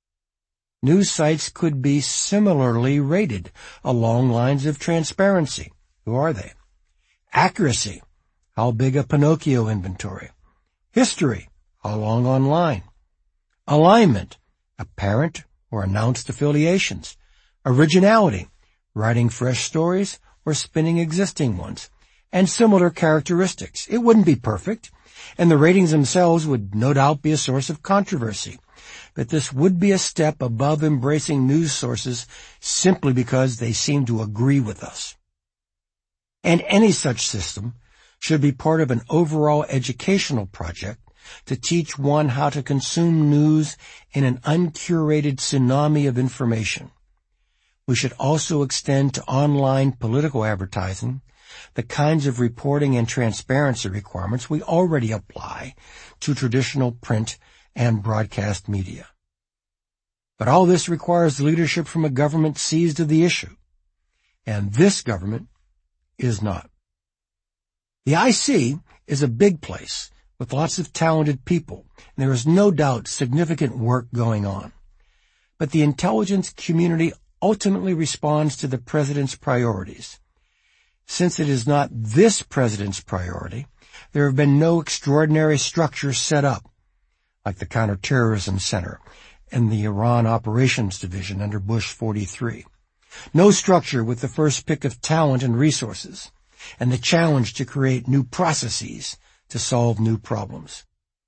News sites could be similarly rated along lines of transparency. Who are they? Accuracy. How big a Pinocchio inventory? History. How long online? Alignment. Apparent or announced affiliations. Originality. Writing fresh stories or spinning existing ones. And similar characteristics. It wouldn't be perfect, and the ratings themselves would no doubt be a source of controversy. But this would be a step above embracing news sources simply because they seem to agree with us. And any such system should be part of an overall educational project to teach one how to consume news in an uncurated tsunami of information. We should also extend to online political advertising the kinds of reporting and transparency requirements we already apply to traditional print and broadcast media. But all this requires leadership from a government seized of the issue, and this government is not. The I C is a big place with lots of talented people, and there is no doubt significant work going on. But the intelligence community ultimately responds to the president's priorities. Since it is not this president's priority, there have been no extraordinary structures set up, like the Counterterrorism Center and the Iran Operations Division under Bush forty-three. No structure with the first pick of talent and resources, and the challenge to create new processes to solve new problems.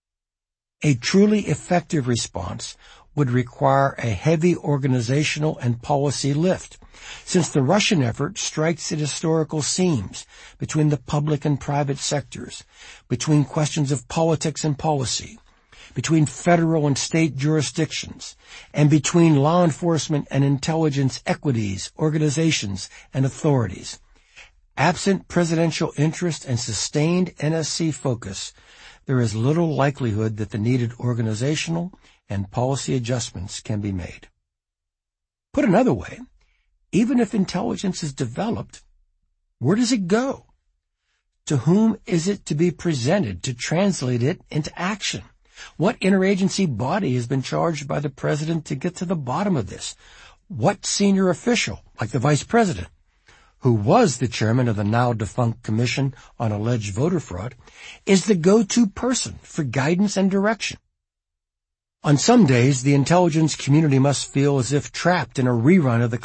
A truly effective response would require a heavy organizational and policy lift, since the Russian effort strikes at historical seams between the public and private sectors, between questions of politics and policy, between federal and state jurisdictions, and between law enforcement and intelligence equities, organizations, and authorities. Absent presidential interest and sustained N S C focus, there is little likelihood that the needed organizational and policy adjustments can be made. Put another way, even if intelligence is developed, where does it go? To whom is it to be presented to translate it into action? What interagency body has been charged by the president to get to the bottom of this? What senior official, like the vice president, who was the chairman of the now-defunct Commission on Alleged Voter Fraud, is the go-to person for guidance and direction? On some days, the intelligence community must feel as if trapped in a rerun of the